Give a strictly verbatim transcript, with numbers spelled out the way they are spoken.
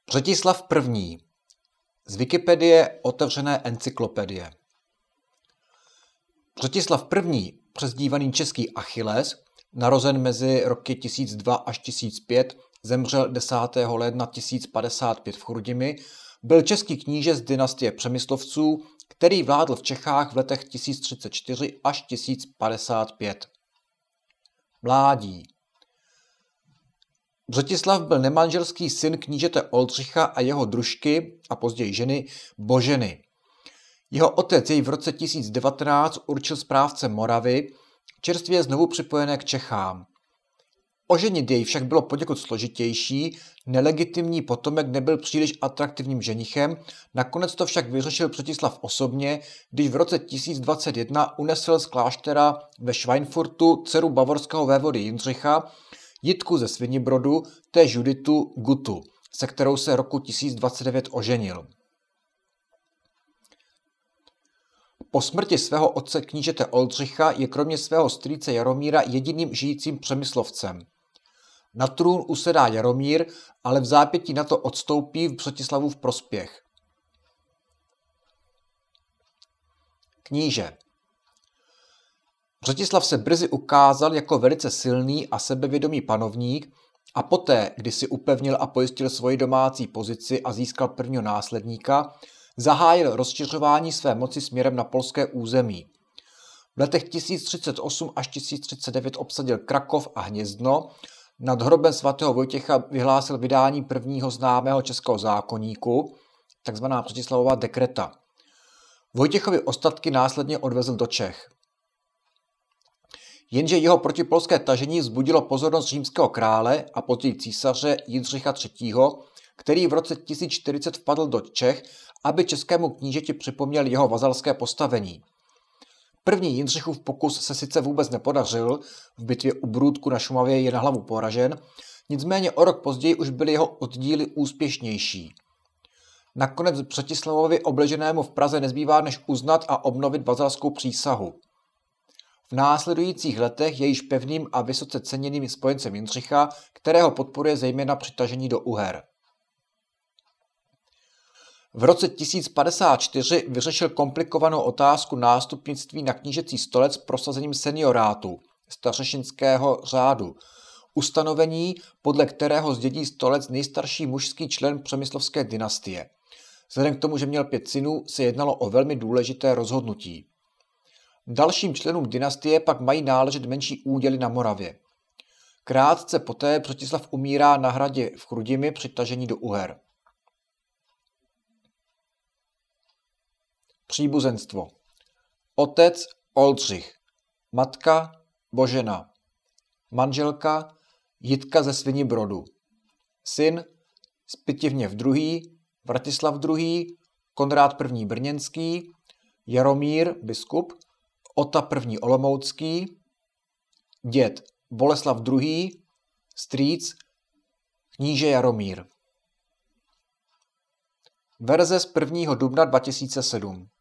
Břetislav I. Z Wikipedie otevřené encyklopedie. Břetislav I., přezdívaný český Achilles, narozen mezi roky tisíc dva až tisíc pět, zemřel desátého ledna tisíc padesát pět v Chrudimi, byl český kníže z dynastie Přemyslovců, který vládl v Čechách v letech tisíc třicet čtyři až tisíc padesát pět. Mládí. Břetislav byl nemanželský syn knížete Oldřicha a jeho družky a později ženy Boženy. Jeho otec jej v roce tisíc devatenáct určil správcem Moravy, čerstvě znovu připojené k Čechám. Oženit jej však bylo poněkud složitější, nelegitimní potomek nebyl příliš atraktivním ženichem, nakonec to však vyřešil Břetislav osobně, když v roce tisíc dvacet jedna unesl z kláštera ve Schweinfurtu dceru bavorského vévody Jindřicha, Jitku ze Svinibrodu, též Juditu Gutu, se kterou se roku tisíc dvacet devět oženil. Po smrti svého otce knížete Oldřicha je kromě svého strýce Jaromíra jediným žijícím Přemyslovcem. Na trůn usedá Jaromír, ale v zápětí na to odstoupí v Břetislavu v prospěch. Kníže. Břetislav se brzy ukázal jako velice silný a sebevědomý panovník a poté, kdy si upevnil a pojistil svoji domácí pozici a získal prvního následníka, zahájil rozšiřování své moci směrem na polské území. V letech tisíc třicet osm až tisíc třicet devět obsadil Krakov a Hnězdno, nad hrobem svatého Vojtěcha vyhlásil vydání prvního známého českého zákoníku, takzvaná Břetislavova dekreta. Vojtěchovy ostatky následně odvezl do Čech. Jenže jeho protipolské tažení vzbudilo pozornost římského krále a později císaře Jindřicha třetího., který v roce tisíc čtyřicet vpadl do Čech, aby českému knížeti připomněl jeho vazalské postavení. První Jindřichův pokus se sice vůbec nepodařil, v bitvě u Brůdku na Šumavě je na hlavu poražen, nicméně o rok později už byly jeho oddíly úspěšnější. Nakonec Břetislavovi obleženému v Praze nezbývá než uznat a obnovit vazalskou přísahu. V následujících letech je již pevným a vysoce ceněným spojencem Jindřicha, kterého podporuje zejména při tažení do Uher. V roce tisíc padesát čtyři vyřešil komplikovanou otázku nástupnictví na knížecí stolec prosazením seniorátu, stařešinského řádu, ustanovení, podle kterého zdědí stolec nejstarší mužský člen přemyslovské dynastie. Vzhledem k tomu, že měl pět synů, se jednalo o velmi důležité rozhodnutí. Dalším členům dynastie pak mají náležet menší úděly na Moravě. Krátce poté Břetislav umírá na hradě v Chrudimi při tažení do Uher. Příbuzenstvo. Otec Oldřich, matka Božena, manželka Jitka ze Svinibrodu, syn Spytivněv druhý., Vratislav druhý., Konrád první. Brněnský, Jaromír, biskup, Ota první. Olomoucký, děd Boleslav druhý., strýc kníže Jaromír. Verze z prvního dubna dva tisíce sedm.